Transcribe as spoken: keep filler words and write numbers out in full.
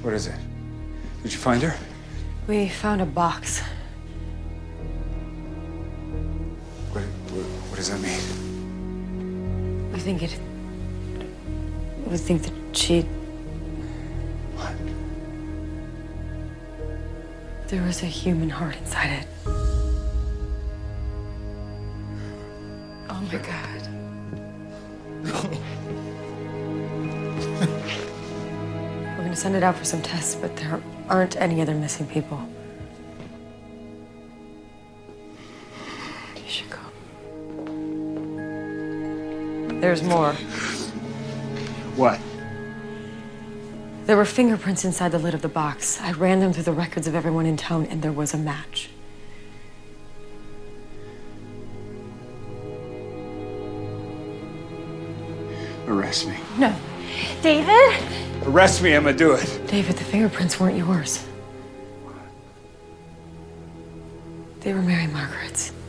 What is it? Did you find her? We found a box. What, what, what does that mean? We think it... We think that she... What? There was a human heart inside it. Oh my God. We're gonna send it out for some tests, but there aren't any other missing people. You should go. There's more. What? There were fingerprints inside the lid of the box. I ran them through the records of everyone in town, and there was a match. Arrest me. No. David? Arrest me, Emma, do it. David, the fingerprints weren't yours. They were Mary Margaret's.